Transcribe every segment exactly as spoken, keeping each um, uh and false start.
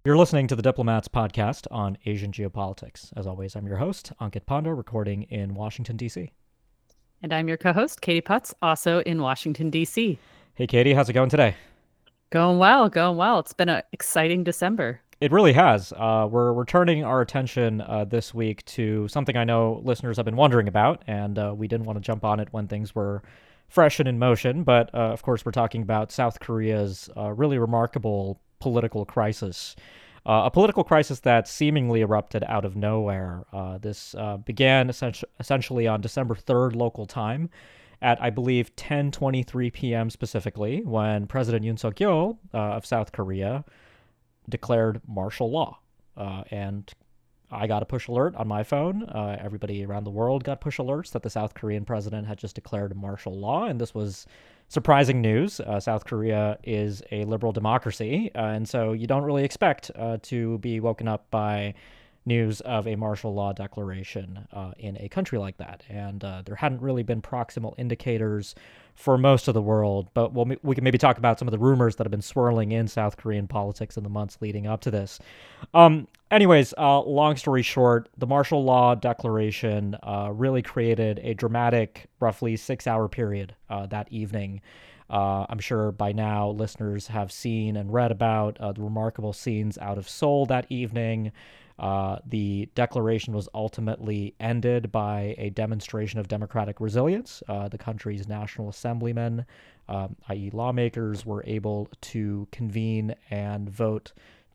You're listening to the Diplomats podcast on Asian geopolitics. As always, I'm your host, Ankit Panda, recording in Washington, D C. And I'm your co-host, Katie Putz, also in Washington, D C. Hey, Katie, how's it going today? Going well, going well. It's been an exciting December. It really has. Uh, we're, we're turning our attention uh, this week to something I know listeners have been wondering about, and uh, we didn't want to jump on it when things were fresh and in motion. But, uh, of course, we're talking about South Korea's uh, really remarkable political crisis. Uh, a political crisis that seemingly erupted out of nowhere. Uh, this uh, began essentially, essentially on December third local time at, I believe, ten twenty-three p.m. specifically, when President Yoon Suk-yeol uh, of South Korea declared martial law. Uh, and I got a push alert on my phone. Uh, everybody around the world got push alerts that the South Korean president had just declared martial law, and this was surprising news. Uh, South Korea is a liberal democracy, uh, and so you don't really expect uh, to be woken up by news of a martial law declaration uh, in a country like that. And uh, there hadn't really been proximal indicators for most of the world, but we'll, we can maybe talk about some of the rumors that have been swirling in South Korean politics in the months leading up to this. Um, anyways, uh, long story short, the martial law declaration uh, really created a dramatic, roughly six-hour period uh, that evening. Uh, I'm sure by now listeners have seen and read about uh, the remarkable scenes out of Seoul that evening. Uh, the declaration was ultimately ended by a demonstration of democratic resilience. Uh, the country's National Assemblymen, um, that is lawmakers, were able to convene and vote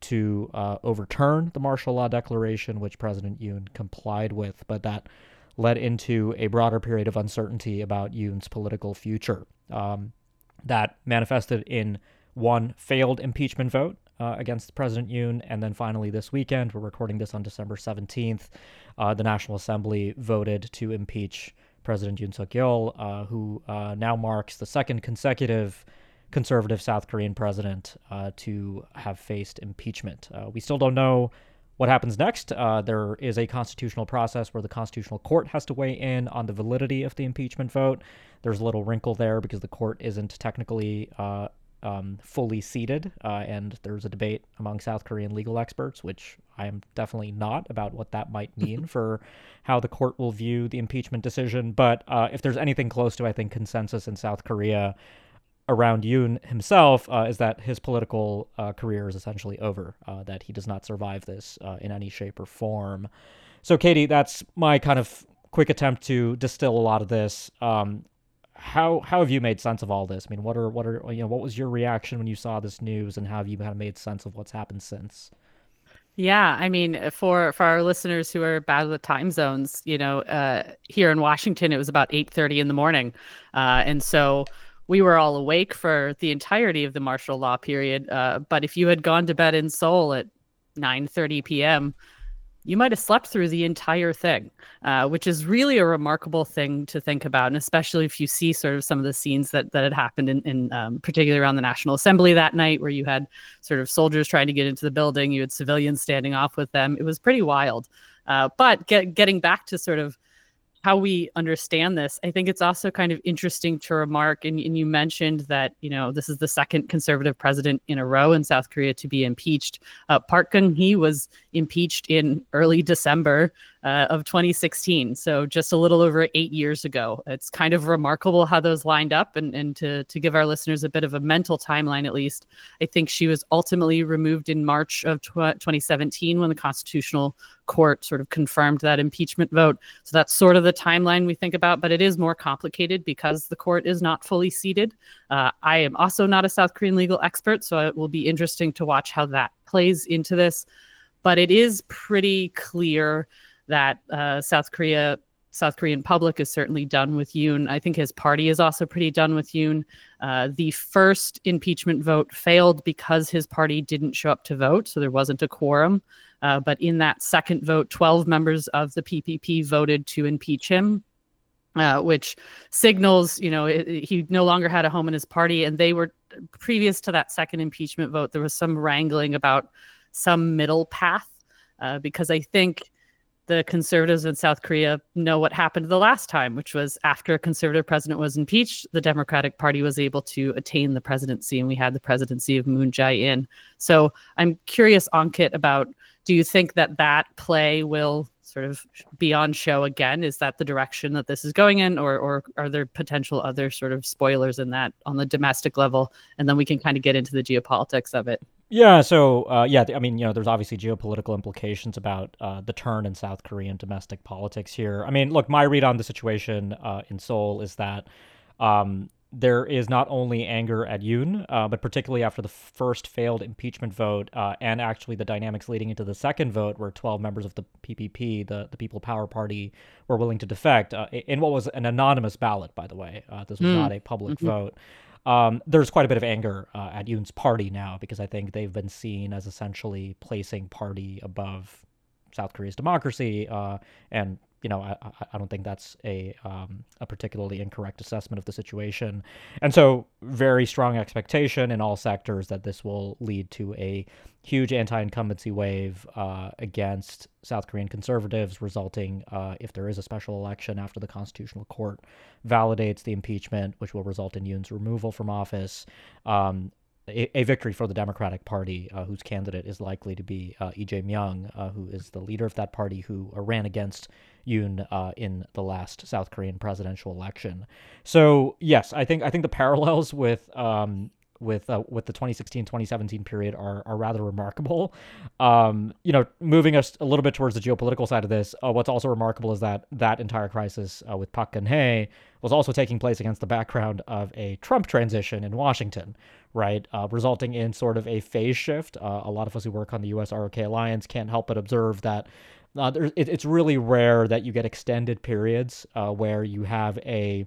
to uh, overturn the martial law declaration, which President Yoon complied with, but that led into a broader period of uncertainty about Yoon's political future. Um, that manifested in one failed impeachment vote Uh, against President Yoon. And then finally this weekend, we're recording this on December seventeenth, uh, the National Assembly voted to impeach President Yoon Suk-yeol, uh, who uh, now marks the second consecutive conservative South Korean president uh, to have faced impeachment. Uh, we still don't know what happens next. Uh, there is a constitutional process where the Constitutional Court has to weigh in on the validity of the impeachment vote. There's a little wrinkle there because the court isn't technically uh, Um, fully seated, uh, and there's a debate among South Korean legal experts, which I am definitely not, about what that might mean for how the court will view the impeachment decision. But uh, if there's anything close to, I think, consensus in South Korea around Yoon himself, uh, is that his political uh, career is essentially over, uh, that he does not survive this uh, in any shape or form. So, Katie, that's my kind of quick attempt to distill a lot of this. Um, How how have you made sense of all this? I mean, what are what are you know what was your reaction when you saw this news, and how have you kind of made sense of what's happened since? Yeah, I mean, for for our listeners who are bad with time zones, you know, uh, here in Washington, it was about eight thirty in the morning, uh, and so we were all awake for the entirety of the martial law period. Uh, but if you had gone to bed in Seoul at nine thirty p.m., you might have slept through the entire thing, uh, which is really a remarkable thing to think about. And especially if you see sort of some of the scenes that, that had happened in, in um, particularly around the National Assembly that night, where you had sort of soldiers trying to get into the building, you had civilians standing off with them. It was pretty wild. Uh, but get, getting back to sort of how we understand this, I think it's also kind of interesting to remark, and, and you mentioned that, you know, this is the second conservative president in a row in South Korea to be impeached. Uh, Park Geun-hye was impeached in early December uh, of twenty sixteen, so just a little over eight years ago. It's kind of remarkable how those lined up, and, and to, to give our listeners a bit of a mental timeline at least, I think she was ultimately removed in March of twenty seventeen when the Constitutional Court sort of confirmed that impeachment vote. So that's sort of the timeline we think about, but it is more complicated because the court is not fully seated. Uh, I am also not a South Korean legal expert, so it will be interesting to watch how that plays into this. But it is pretty clear that uh, South Korea, South Korean public is certainly done with Yoon. I think his party is also pretty done with Yoon. Uh, the first impeachment vote failed because his party didn't show up to vote, so there wasn't a quorum. Uh, but in that second vote, twelve members of the P P P voted to impeach him, uh, which signals, you know, it, it, he no longer had a home in his party. And they were, previous to that second impeachment vote, there was some wrangling about some middle path, uh, because I think the conservatives in South Korea know what happened the last time, which was after a conservative president was impeached, the Democratic Party was able to attain the presidency, and we had the presidency of Moon Jae-in. So I'm curious, Ankit, about, do you think that that play will sort of be on show again? Is that the direction that this is going in, or or are there potential other sort of spoilers in that on the domestic level? And then we can kind of get into the geopolitics of it. Yeah, so uh, yeah, I mean, you know, there's obviously geopolitical implications about uh, the turn in South Korean domestic politics here. I mean, look, my read on the situation uh, in Seoul is that um, there is not only anger at Yoon, uh, but particularly after the first failed impeachment vote, uh, and actually the dynamics leading into the second vote, where twelve members of the P P P, the, the People Power Party, were willing to defect uh, in what was an anonymous ballot, by the way. Uh, this was mm. not a public mm-hmm. vote. Um, there's quite a bit of anger uh, at Yoon's party now, because I think they've been seen as essentially placing party above South Korea's democracy, uh, and you know, I, I don't think that's a um, a particularly incorrect assessment of the situation. And so very strong expectation in all sectors that this will lead to a huge anti-incumbency wave uh, against South Korean conservatives, resulting, uh, if there is a special election after the Constitutional Court validates the impeachment, which will result in Yoon's removal from office, um, A, a victory for the Democratic Party, uh, whose candidate is likely to be uh, Lee Jae-myung, uh, who is the leader of that party, who uh, ran against Yoon uh, in the last South Korean presidential election. So yes, I think I think the parallels with um, with uh, with the twenty sixteen twenty seventeen period are are rather remarkable. Um, you know, moving us a little bit towards the geopolitical side of this, uh, what's also remarkable is that that entire crisis uh, with Park Geun-hye was also taking place against the background of a Trump transition in Washington, right? Uh, resulting in sort of a phase shift. Uh, a lot of us who work on the U S R O K alliance can't help but observe that uh, there, it, it's really rare that you get extended periods uh, where you have a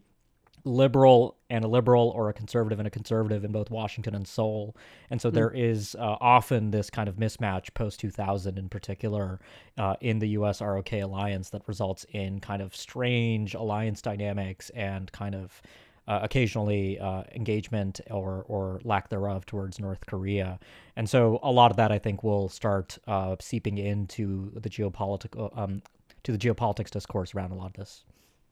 liberal and a liberal, or a conservative and a conservative in both Washington and Seoul. And so mm. there is uh, often this kind of mismatch post two thousand in particular uh, in the U S R O K alliance that results in kind of strange alliance dynamics and kind of uh, occasionally uh, engagement or or lack thereof towards North Korea. And so a lot of that, I think, will start uh, seeping into the geopolitical um, to the geopolitics discourse around a lot of this.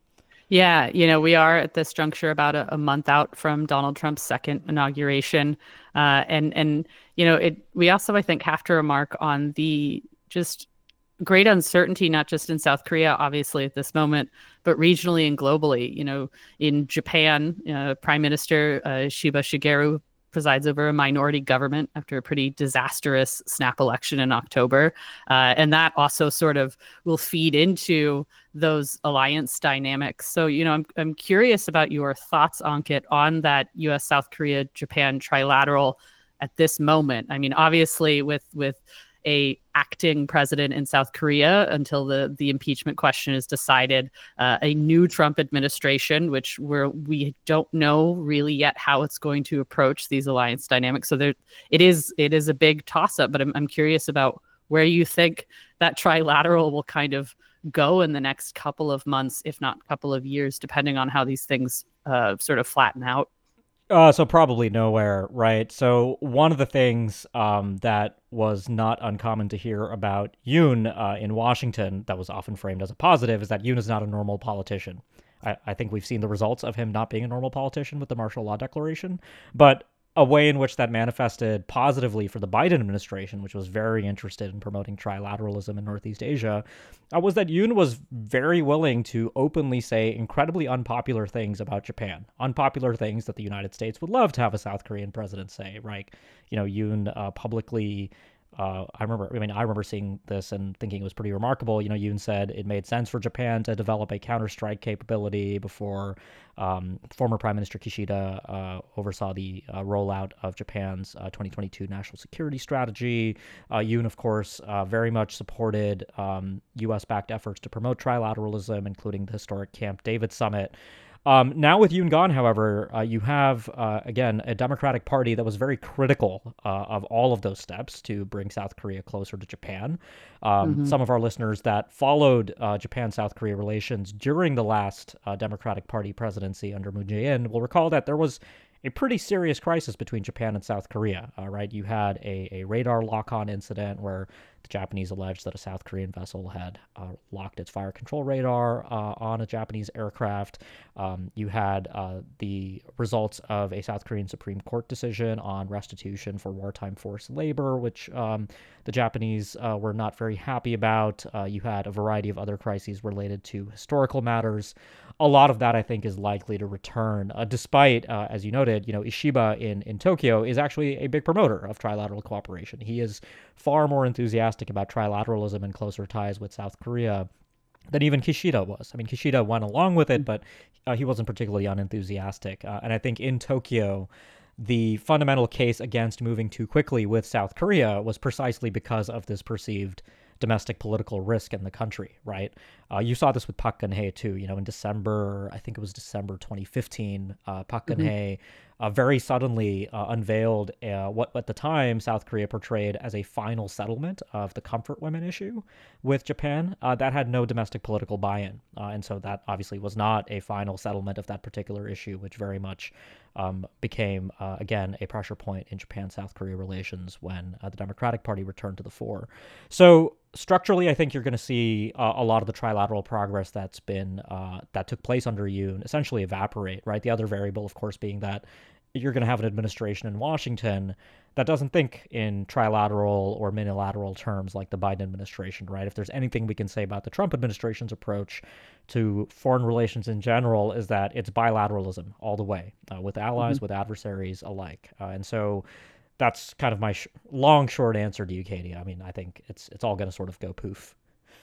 Yeah, you know, we are at this juncture about a, a month out from Donald Trump's second inauguration. Uh, and, and you know, it. we also, I think, have to remark on the just great uncertainty, not just in South Korea, obviously, at this moment, but regionally and globally. You know, in Japan, uh, Prime Minister uh, Shiba Shigeru presides over a minority government after a pretty disastrous snap election in October. Uh, and that also sort of will feed into those alliance dynamics. So, you know, I'm I'm curious about your thoughts, Ankit, on that U S, South Korea, Japan trilateral at this moment. I mean, obviously with with a acting president in South Korea until the, the impeachment question is decided, uh, a new Trump administration, which we're, we don't know really yet how it's going to approach these alliance dynamics. So there, it is it is a big toss-up, but I'm I'm curious about where you think that trilateral will kind of go in the next couple of months, if not couple of years, depending on how these things uh, sort of flatten out. Uh, so probably nowhere, right? So one of the things um, that was not uncommon to hear about Yoon uh, in Washington that was often framed as a positive is that Yoon is not a normal politician. I, I think we've seen the results of him not being a normal politician with the martial law declaration, but a way in which that manifested positively for the Biden administration, which was very interested in promoting trilateralism in Northeast Asia, uh, was that Yoon was very willing to openly say incredibly unpopular things about Japan, unpopular things that the United States would love to have a South Korean president say, right? You know, Yoon uh, publicly Uh, I remember, I mean, I remember seeing this and thinking it was pretty remarkable. You know, Yoon said it made sense for Japan to develop a counterstrike capability before um, former Prime Minister Kishida uh, oversaw the uh, rollout of Japan's uh, twenty twenty-two national security strategy. Uh, Yoon, of course, uh, very much supported um, U S-backed efforts to promote trilateralism, including the historic Camp David summit. Um, now with Yoon gone, however, uh, you have, uh, again, a Democratic Party that was very critical uh, of all of those steps to bring South Korea closer to Japan. Um, mm-hmm. Some of our listeners that followed uh, Japan-South Korea relations during the last uh, Democratic Party presidency under Moon Jae-in will recall that there was a pretty serious crisis between Japan and South Korea, uh, right? You had a, a radar lock-on incident where The Japanese alleged that a South Korean vessel had uh, locked its fire control radar uh, on a Japanese aircraft. Um, you had uh, the results of a South Korean Supreme Court decision on restitution for wartime forced labor, which um, the Japanese uh, were not very happy about. Uh, you had a variety of other crises related to historical matters. A lot of that, I think, is likely to return, uh, despite, uh, as you noted, you know, Ishiba in, in Tokyo is actually a big promoter of trilateral cooperation. He is far more enthusiastic about trilateralism and closer ties with South Korea than even Kishida was. I mean, Kishida went along with it, but uh, he wasn't particularly unenthusiastic. Uh, and I think in Tokyo, the fundamental case against moving too quickly with South Korea was precisely because of this perceived domestic political risk in the country, right? Uh, you saw this with Park Geun-hye too. You know, in December, I think it was December twenty fifteen, uh, Park Geun-hye uh, very suddenly uh, unveiled uh, what at the time South Korea portrayed as a final settlement of the comfort women issue with Japan. Uh, that had no domestic political buy-in, uh, and so that obviously was not a final settlement of that particular issue, which very much um, became, uh, again, a pressure point in Japan-South Korea relations when uh, the Democratic Party returned to the fore. So structurally, I think you're going to see uh, a lot of the trilateral progress that's been uh, that took place under Yoon essentially evaporate, right? The other variable, of course, being that you're going to have an administration in Washington that doesn't think in trilateral or minilateral terms like the Biden administration, right? If there's anything we can say about the Trump administration's approach to foreign relations in general is that it's bilateralism all the way, uh, with allies, mm-hmm. with adversaries alike. Uh, and so that's kind of my sh- long, short answer to you, Katie. I mean, I think it's it's all going to sort of go poof.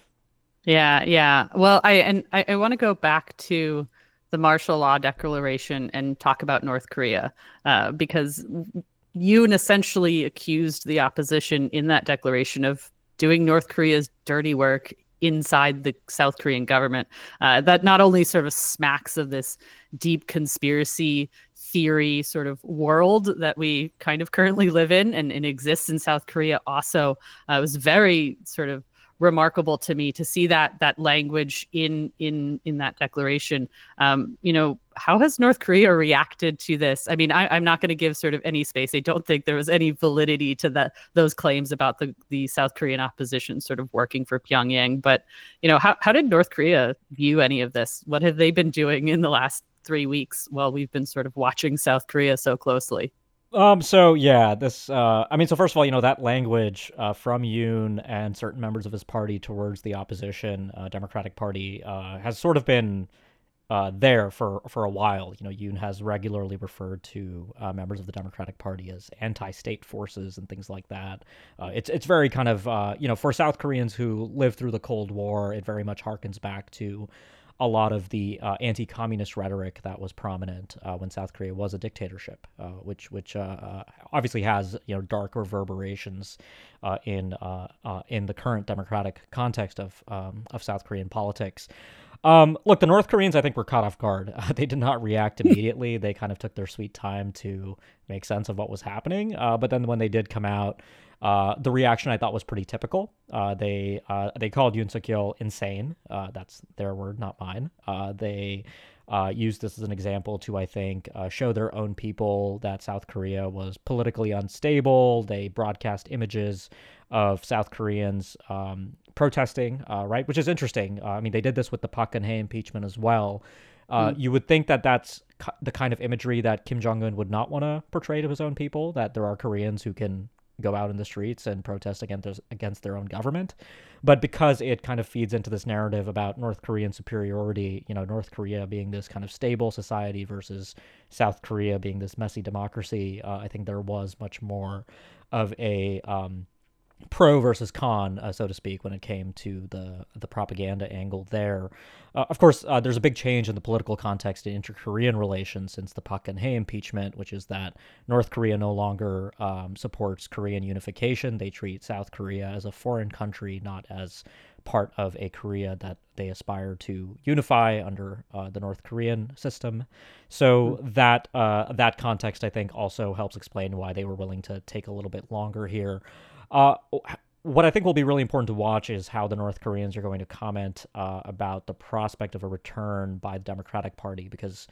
Yeah, yeah. Well, I and I, I want to go back to the martial law declaration and talk about North Korea, uh, because Yoon essentially accused the opposition in that declaration of doing North Korea's dirty work inside the South Korean government. Uh, that not only sort of smacks of this deep conspiracy theory sort of world that we kind of currently live in and, and exists in South Korea, also uh, it was very sort of remarkable to me to see that that language in in in that declaration. Um, you know, how has North Korea reacted to this? I mean, I, I'm not going to give sort of any space. I don't think there was any validity to that those claims about the the South Korean opposition sort of working for Pyongyang. But you know, how how did North Korea view any of this? What have they been doing in the last three weeks while we've been sort of watching South Korea so closely? Um. So yeah, this. Uh. I mean, so first of all, you know, that language uh, from Yoon and certain members of his party towards the opposition, uh, Democratic Party, uh, has sort of been uh, there for for a while. You know, Yoon has regularly referred to uh, members of the Democratic Party as anti-state forces and things like that. Uh, it's it's very kind of uh, you know, for South Koreans who lived through the Cold War, it very much harkens back to a lot of the uh, anti-communist rhetoric that was prominent uh, when South Korea was a dictatorship, uh, which which uh, uh, obviously has, you know, dark reverberations uh, in uh, uh, in the current democratic context of um, of South Korean politics. Um, look, the North Koreans, I think, were caught off guard. Uh, they did not react immediately. They kind of took their sweet time to make sense of what was happening. Uh, but then when they did come out, Uh, the reaction I thought was pretty typical. Uh, they uh, they called Yoon Suk-yeol insane. Uh, that's their word, not mine. Uh, they uh, used this as an example to, I think, uh, show their own people that South Korea was politically unstable. They broadcast images of South Koreans um, protesting, uh, right, which is interesting. Uh, I mean, they did this with the Park Geun-hye impeachment as well. Uh, mm. You would think that that's the kind of imagery that Kim Jong-un would not want to portray to his own people, that there are Koreans who can go out in the streets and protest against against their own government. But because it kind of feeds into this narrative about North Korean superiority, you know, North Korea being this kind of stable society versus South Korea being this messy democracy, uh, I think there was much more of a um, pro versus con, uh, so to speak, when it came to the the propaganda angle there. Uh, of course, uh, there's a big change in the political context in inter-Korean relations since the Park Geun-hye impeachment, which is that North Korea no longer um, supports Korean unification. They treat South Korea as a foreign country, not as part of a Korea that they aspire to unify under uh, the North Korean system. So mm-hmm. that uh, that context, I think, also helps explain why they were willing to take a little bit longer here. Uh, what I think will be really important to watch is how the North Koreans are going to comment uh, about the prospect of a return by the Democratic Party, because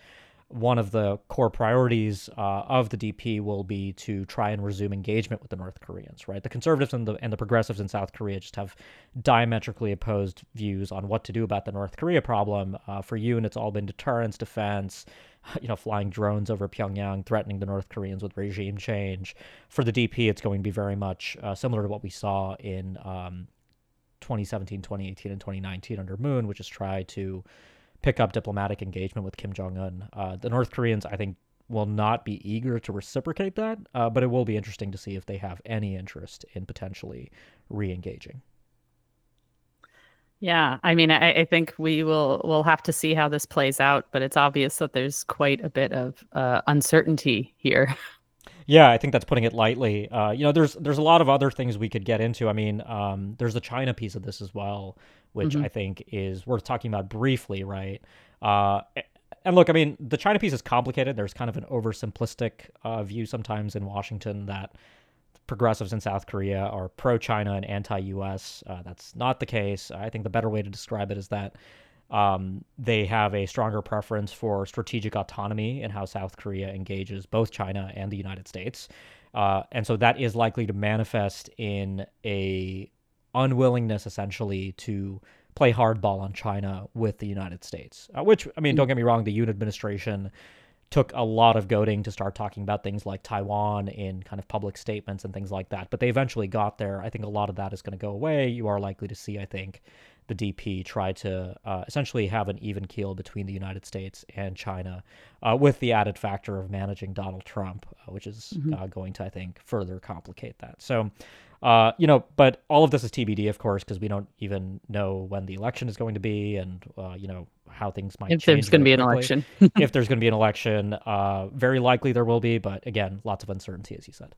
one of the core priorities uh, of the D P will be to try and resume engagement with the North Koreans, right? The conservatives and the and the progressives in South Korea just have diametrically opposed views on what to do about the North Korea problem. Uh, for Yoon, it's all been deterrence, defense, you know, flying drones over Pyongyang, threatening the North Koreans with regime change. For the D P, it's going to be very much uh, similar to what we saw in um, twenty seventeen, twenty eighteen, and twenty nineteen under Moon, which is try to pick up diplomatic engagement with Kim Jong-un. Uh, the North Koreans, I think, will not be eager to reciprocate that, uh, but it will be interesting to see if they have any interest in potentially re-engaging. Yeah, I mean, I, I think we will we'll have to see how this plays out, but it's obvious that there's quite a bit of uh, uncertainty here. Yeah, I think that's putting it lightly. Uh, you know, there's there's a lot of other things we could get into. I mean, um, there's the China piece of this as well, which mm-hmm. I think is worth talking about briefly, right? Uh, and look, I mean, the China piece is complicated. There's kind of an oversimplistic uh, view sometimes in Washington that progressives in South Korea are pro-China and anti-U S. Uh, that's not the case. I think the better way to describe it is that Um, they have a stronger preference for strategic autonomy in how South Korea engages both China and the United States. Uh, and so that is likely to manifest in a unwillingness, essentially, to play hardball on China with the United States, uh, which, I mean, don't get me wrong, the Yoon administration took a lot of goading to start talking about things like Taiwan in kind of public statements and things like that. But they eventually got there. I think a lot of that is going to go away. You are likely to see, I think, the D P try to uh, essentially have an even keel between the United States and China, uh, with the added factor of managing Donald Trump, uh, which is mm-hmm. uh, going to, I think, further complicate that. So, uh, you know, but all of this is T B D, of course, because we don't even know when the election is going to be and, uh, you know, how things might if change. If there's going to be quickly. an election. If there's going to be an election, uh, very likely there will be, but again, lots of uncertainty, as you said.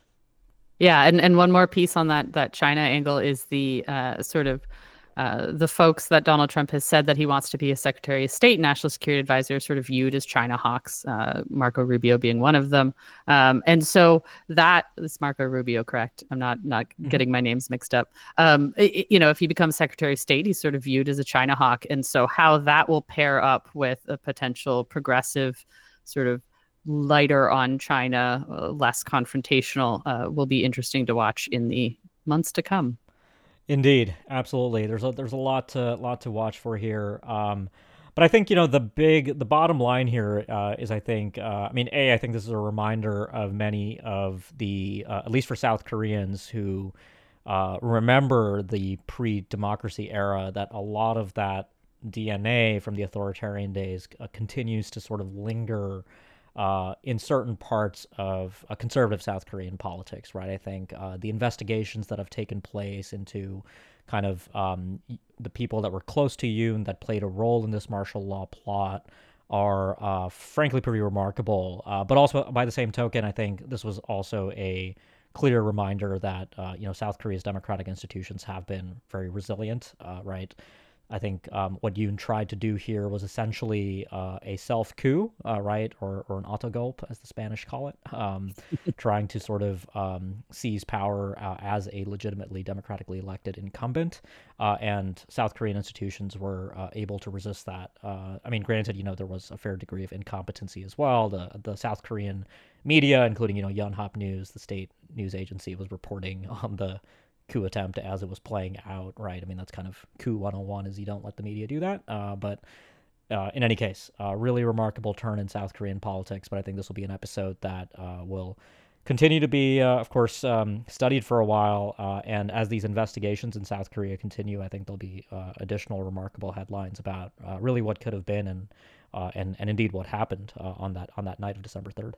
Yeah, and, and one more piece on that, that China angle is the uh, sort of Uh, the folks that Donald Trump has said that he wants to be a Secretary of State, National Security Advisor, sort of viewed as China hawks, uh, Marco Rubio being one of them. Um, and so that is Marco Rubio, correct? I'm not not mm-hmm. getting my names mixed up. Um, it, you know, if he becomes Secretary of State, he's sort of viewed as a China hawk. And so how that will pair up with a potential progressive sort of lighter on China, uh, less confrontational, uh, will be interesting to watch in the months to come. Indeed, absolutely. There's a there's a lot to lot to watch for here. Um, but I think, you know, the big the bottom line here uh, is I think uh, I mean a I think this is a reminder of many of the uh, at least for South Koreans who uh, remember the pre-democracy era, that a lot of that D N A from the authoritarian days uh, continues to sort of linger Uh, in certain parts of uh, conservative South Korean politics, right? I think uh, the investigations that have taken place into kind of um, the people that were close to Yoon that played a role in this martial law plot are uh, frankly pretty remarkable. Uh, but also, by the same token, I think this was also a clear reminder that, uh, you know, South Korea's democratic institutions have been very resilient, uh, right? I think um, what Yoon tried to do here was essentially uh, a self-coup, uh, right, or or an autogolpe, as the Spanish call it, um, trying to sort of um, seize power uh, as a legitimately democratically elected incumbent, uh, and South Korean institutions were uh, able to resist that. Uh, I mean, granted, you know, there was a fair degree of incompetency as well. The the South Korean media, including, you know, Yonhap News, the state news agency, was reporting on the coup attempt as it was playing out, right? I mean, that's kind of coup one oh one, is you don't let the media do that. Uh, but uh, in any case, uh, really remarkable turn in South Korean politics. But I think this will be an episode that uh, will continue to be, uh, of course, um, studied for a while. Uh, and as these investigations in South Korea continue, I think there'll be uh, additional remarkable headlines about uh, really what could have been and uh, and and indeed what happened uh, on that on that night of December third.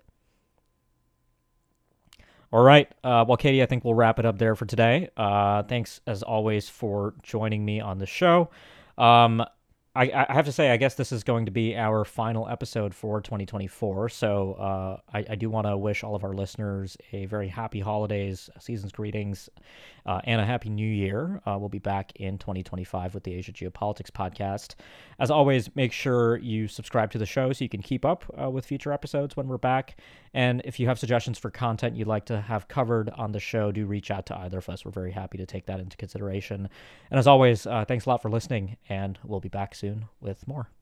All right. Uh, well, Katie, I think we'll wrap it up there for today. Uh, thanks, as always, for joining me on the show. Um, I, I have to say, I guess this is going to be our final episode for twenty twenty-four. So uh, I, I do want to wish all of our listeners a very happy holidays, season's greetings, uh, and a happy new year. Uh, we'll be back in twenty twenty-five with the Asia Geopolitics podcast. As always, make sure you subscribe to the show so you can keep up uh, with future episodes when we're back. And if you have suggestions for content you'd like to have covered on the show, do reach out to either of us. We're very happy to take that into consideration. And as always, uh, thanks a lot for listening, and we'll be back soon with more.